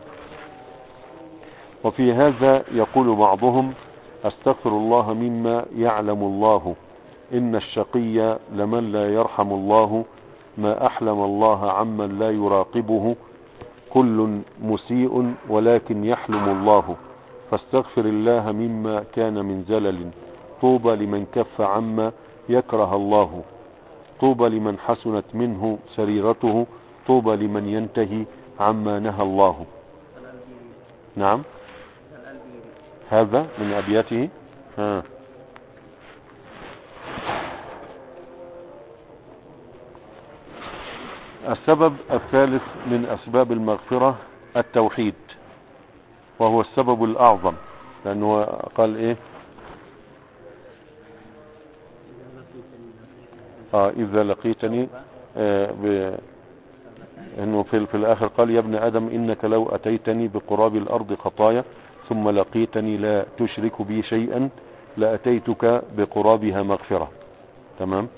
وفي هذا يقول بعضهم: أستغفر الله مما يعلم الله، إن الشقي لمن لا يرحم الله، ما أحلم الله عمن لا يراقبه، كل مسيء ولكن يحلم الله، فاستغفر الله مما كان من زلل، طوبى لمن كف عما يكره الله، طوبى لمن حسنت منه سريرته، طوبى لمن ينتهي عما نهى الله. نعم، هذا من أبياته. السبب الثالث من أسباب المغفرة التوحيد، وهو السبب الأعظم، لأنه قال إيه؟ إذا لقيتني إنه في الآخر قال: يا ابن آدم إنك لو أتيتني بقراب الأرض خطايا ثم لقيتني لا تشرك بي شيئا لأتيتك بقرابها مغفرة. تمام.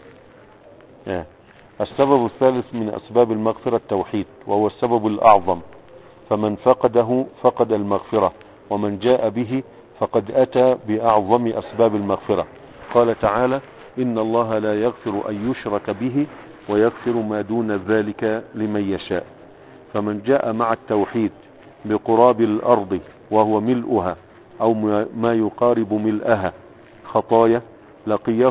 السبب الثالث من أسباب المغفرة التوحيد، وهو السبب الأعظم، فمن فقده فقد المغفرة، ومن جاء به فقد أتى بأعظم أسباب المغفرة. قال تعالى: إن الله لا يغفر أن يشرك به ويغفر ما دون ذلك لمن يشاء. فمن جاء مع التوحيد بقراب الأرض وهو ملؤها أو ما يقارب ملئها خطايا لقيه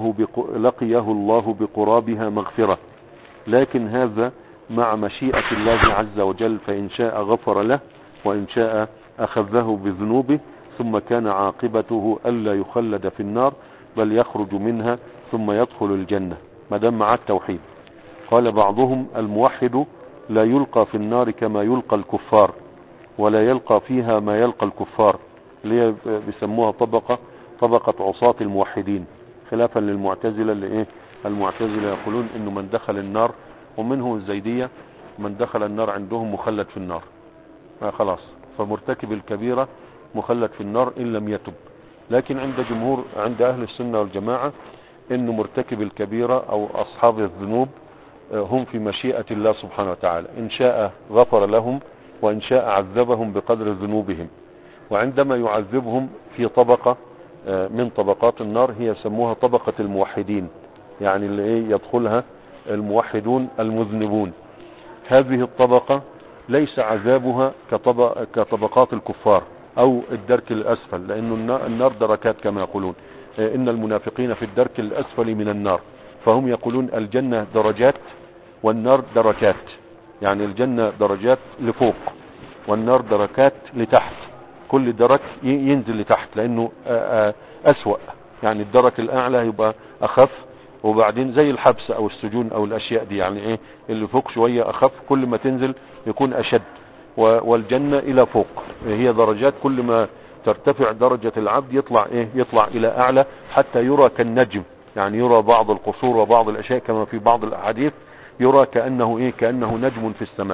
الله بقرابها مغفرة، لكن هذا مع مشيئة الله عز وجل، فإن شاء غفر له وإن شاء أخذه بذنوبه، ثم كان عاقبته ألا يخلد في النار بل يخرج منها ثم يدخل الجنة ما دام مع التوحيد. قال بعضهم: الموحد لا يلقى في النار كما يلقى الكفار، ولا يلقى فيها ما يلقى الكفار، اللي بيسموها طبقة عصاة الموحدين، خلافا للمعتزلة اللي ايه؟ المعتزلة يقولون انه من دخل النار، ومنه الزيدية، من دخل النار عندهم مخلد في النار، خلاص، فمرتكب الكبيرة مخلد في النار ان لم يتب. لكن عند اهل السنة والجماعة ان مرتكب الكبيرة او اصحاب الذنوب هم في مشيئة الله سبحانه وتعالى، ان شاء غفر لهم وان شاء عذبهم بقدر ذنوبهم. وعندما يعذبهم في طبقة من طبقات النار هي سموها طبقة الموحدين، يعني اللي يدخلها الموحدون المذنبون. هذه الطبقة ليس عذابها كطبقات الكفار او الدرك الاسفل، لأن النار دركات كما يقولون، ان المنافقين في الدرك الاسفل من النار، فهم يقولون الجنة درجات والنار دركات، يعني الجنة درجات لفوق والنار دركات لتحت، كل درك ينزل لتحت لانه اسوأ، يعني الدرك الاعلى يبقى اخف، وبعدين زي الحبس او السجون او الاشياء دي، يعني ايه اللي فوق شوية اخف، كل ما تنزل يكون اشد. والجنة الى فوق هي درجات، كل ما ترتفع درجة العبد يطلع الى اعلى حتى يرى كالنجم، يعني يرى بعض القصور وبعض الاشياء كما في بعض الاحاديث يرى كأنه نجم في السماء.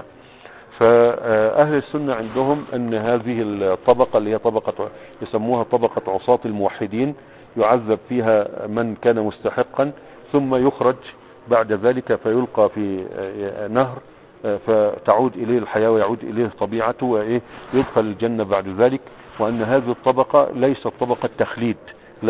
فأهل السنة عندهم أن هذه الطبقة اللي هي يسموها طبقة عصاة الموحدين يعذب فيها من كان مستحقا، ثم يخرج بعد ذلك فيلقى في نهر فتعود إليه الحياة ويعود إليه طبيعته ويدخل الجنة بعد ذلك. وأن هذه الطبقة ليست طبقة تخليد، لا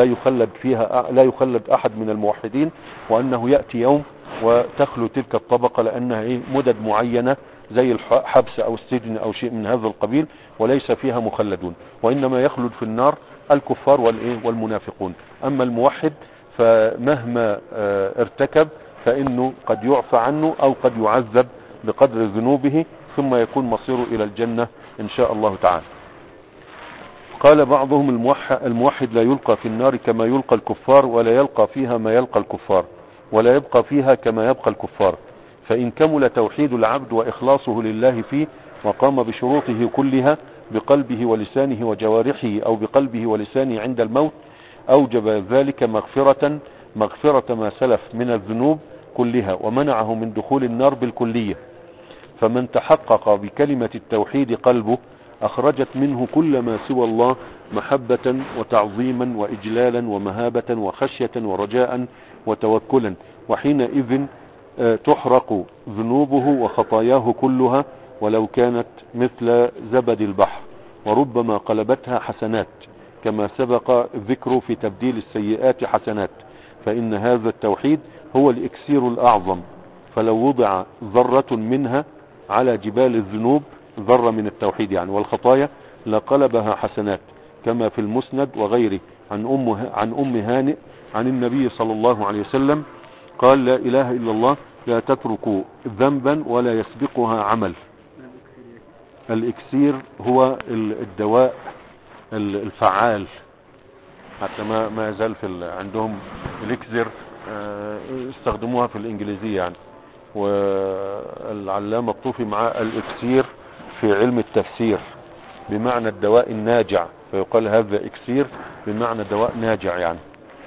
يخلد أحد من الموحدين، وأنه يأتي يوم وتخلو تلك الطبقة لأنها مدد معينة زي الحبس أو السجن أو شيء من هذا القبيل، وليس فيها مخلدون، وإنما يخلد في النار الكفار والمنافقون. أما الموحد فمهما ارتكب فإنه قد يعفى عنه أو قد يعذب بقدر ذنوبه، ثم يكون مصيره إلى الجنة إن شاء الله تعالى. قال بعضهم الموحد لا يلقى في النار كما يلقى الكفار، ولا يلقى فيها ما يلقى الكفار، ولا يبقى فيها كما يبقى الكفار. فإن كمل توحيد العبد وإخلاصه لله فيه وقام بشروطه كلها بقلبه ولسانه وجوارحه أو بقلبه ولسانه عند الموت، أوجب ذلك مغفرة ما سلف من الذنوب كلها، ومنعه من دخول النار بالكلية. فمن تحقق بكلمة التوحيد قلبه أخرجت منه كل ما سوى الله محبة وتعظيما وإجلالا ومهابة وخشية ورجاء وتوكلا، وحينئذ تحرق ذنوبه وخطاياه كلها ولو كانت مثل زبد البحر، وربما قلبتها حسنات، كما سبق الذكر في تبديل السيئات حسنات. فإن هذا التوحيد هو الإكسير الأعظم، فلو وضع ذرة منها على جبال الذنوب، ذرة من التوحيد يعني والخطايا، لقلبها حسنات، كما في المسند وغيره عن أم هانئ عن النبي صلى الله عليه وسلم قال: لا إله إلا الله لا تترك ذنبا ولا يسبقها عمل. الإكسير هو الدواء الفعال، حتى ما يزال عندهم الإكسير استخدموها في الإنجليزية يعني. والعلامة الطوفي مع الإكسير في علم التفسير بمعنى الدواء الناجع، فيقال هذا إكسير بمعنى دواء ناجع يعني.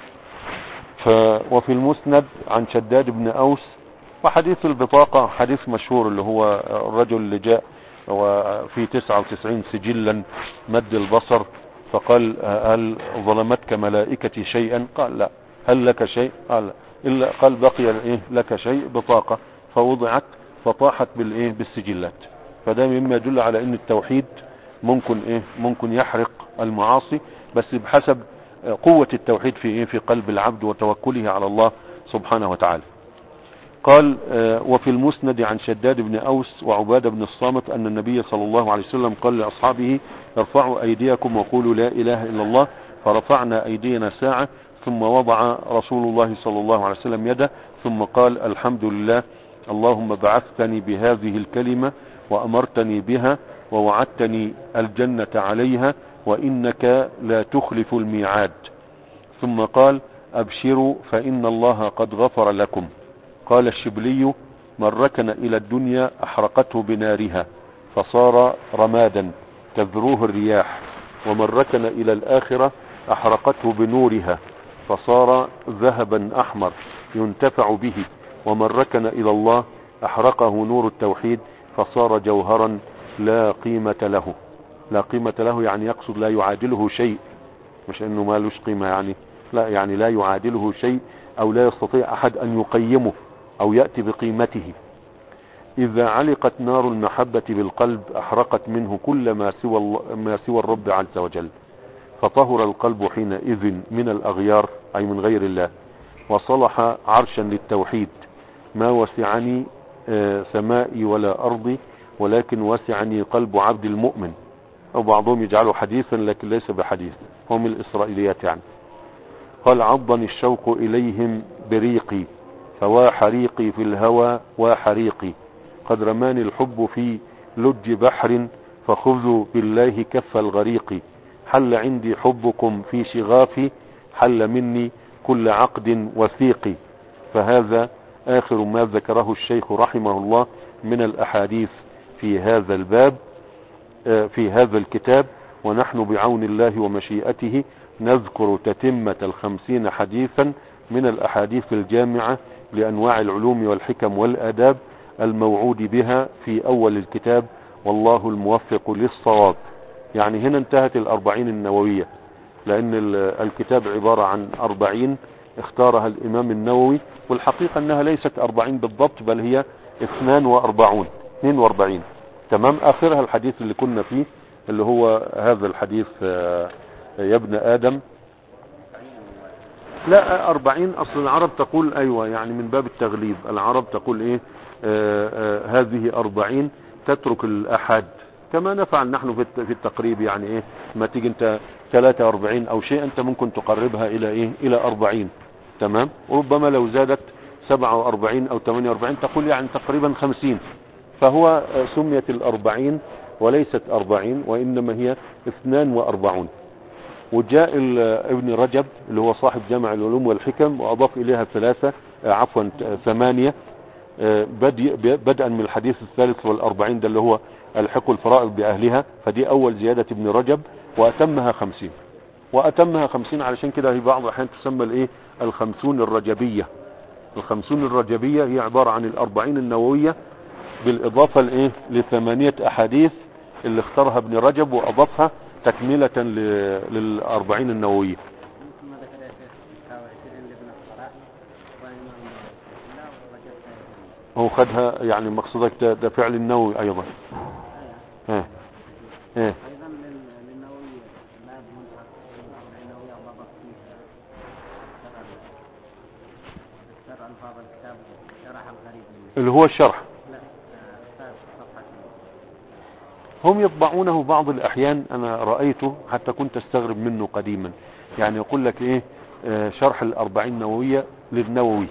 وفي المسند عن شداد بن أوس، وحديث البطاقة حديث مشهور، اللي هو الرجل اللي جاء وفي 99 سجلا مد البصر، فقال: هل ظلمتك ملائكتي شيئا؟ قال: لا. هل لك شيء؟ قال: لا. إلا قال: بقي لك شيء؟ بطاقة. فوضعت فطاحت بالسجلات. فده مما يدل على ان التوحيد ممكن يحرق المعاصي، بس بحسب قوة التوحيد في قلب العبد وتوكله على الله سبحانه وتعالى. قال: وفي المسند عن شداد بن أوس وعبادة بن الصامت أن النبي صلى الله عليه وسلم قال لأصحابه: ارفعوا أيديكم وقولوا لا إله إلا الله. فرفعنا أيدينا ساعة، ثم وضع رسول الله صلى الله عليه وسلم يده، ثم قال: الحمد لله، اللهم بعثتني بهذه الكلمة وأمرتني بها ووعدتني الجنة عليها، وإنك لا تخلف الميعاد. ثم قال: أبشروا فإن الله قد غفر لكم. قال الشبلي: من ركن إلى الدنيا أحرقته بنارها فصار رمادا تذروه الرياح، ومن ركن إلى الآخرة أحرقته بنورها فصار ذهبا أحمر ينتفع به، ومن ركن إلى الله أحرقه نور التوحيد فصار جوهرا لا قيمة له. لا قيمة له يعني يقصد لا يعادله شيء، مش انه ما لوش قيمة يعني، لا، يعني لا يعادله شيء او لا يستطيع احد ان يقيمه او يأتي بقيمته. اذا علقت نار المحبة بالقلب احرقت منه كل ما سوى الرب عز وجل، فطهر القلب حينئذ من الاغيار اي من غير الله، وصلح عرشا للتوحيد. ما وسعني سمائي ولا ارضي، ولكن وسعني قلب عبد المؤمن. او بعضهم يجعله حديثا لكن ليس بحديث، هم الاسرائيليات يعني. قال: عضني الشوق اليهم بريقي، فوا حريقي في الهوى وحريقي، قد رماني الحب في لج بحر، فخذوا بالله كف الغريق، حل عندي حبكم في شغافي، حل مني كل عقد وثيق. فهذا آخر ما ذكره الشيخ رحمه الله من الأحاديث في هذا الباب في هذا الكتاب، ونحن بعون الله ومشيئته نذكر تتمة 50 حديثا من الأحاديث الجامعة لأنواع العلوم والحكم والآداب الموعود بها في أول الكتاب، والله الموفق للصواب. يعني هنا انتهت 40 النووية، لأن الكتاب عبارة عن 40 اختارها الإمام النووي، والحقيقة أنها ليست 40 بالضبط، بل هي 42. تمام. آخرها الحديث اللي كنا فيه، اللي هو هذا الحديث: يا ابن آدم. لا، 40 أصل العرب تقول أيوة، يعني من باب التغليب العرب تقول هذه 40 تترك الأحد، كما نفعل نحن في التقريب، يعني ما تيجي انت 43 او شيء انت ممكن تقربها الى 40. تمام. وربما لو زادت 47 او 48 تقول يعني تقريبا 50. فهو سميت 40 وليست 40، وانما هي 42. وجاء ابن رجب اللي هو صاحب جامع العلوم والحكم وأضاف إليها 8 بدءا من الحديث 43 ده اللي هو الحق الفرائض بأهلها، فدي أول زيادة ابن رجب، وأتمها 50. وأتمها 50 علشان كده هي بعض الأحيان تسمى الإيه 50 الرجبية. 50 الرجبية هي عبارة عن 40 النووية بالإضافة لإيه ل8 أحاديث اللي اختارها ابن رجب وأضافها تكملة 40 النووية. هو خدها يعني مقصودك ده فعل النووي أيضا. ها ها اللي هو الشرح. هم يطبعونه بعض الأحيان، أنا رأيته حتى كنت استغرب منه قديما، يعني يقول لك إيه شرح 40 نووية للنووي.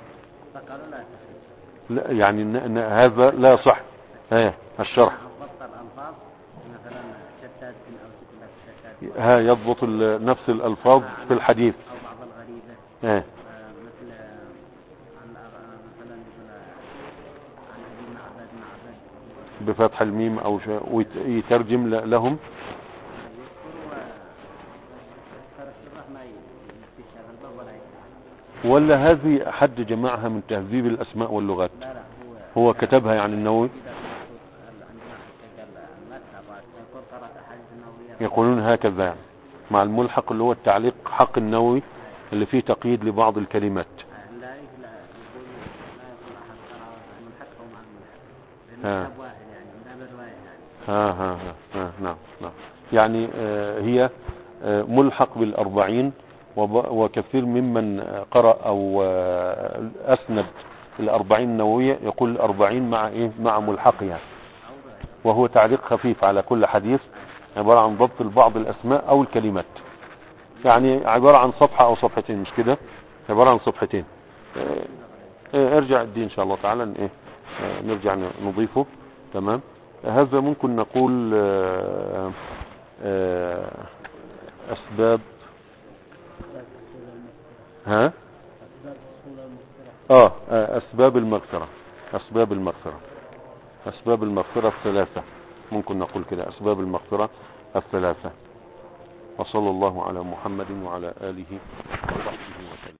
لا يعني هذا لا صح. الشرح يضبط نفس الألفاظ في الحديث. بفتح الميم او ويترجم لهم. ولا هذه حد جمعها من تهذيب الاسماء واللغات؟ هو كتبها يعني النووي. يقولون هكذا يعني مع الملحق اللي هو التعليق حق النووي اللي فيه تقييد لبعض الكلمات. نعم نعم. يعني هي ملحق بالأربعين، وكثير ممن قرأ أو أسند الأربعين النووية يقول الأربعين مع إيه مع ملحقها، وهو تعليق خفيف على كل حديث عبارة عن ضبط بعض الأسماء أو الكلمات، يعني عبارة عن صفحة أو صفحتين، مش كده، عبارة عن صفحتين. ارجع الدين إن شاء الله تعالى إيه نرجع نضيفه. تمام. هذا ممكن نقول أسباب أسباب المغفرة. أسباب المغفرة الثلاثة، ممكن نقول كده أسباب المغفرة الثلاثة. وصلى الله على محمد وعلى آله وصحبه وسلم.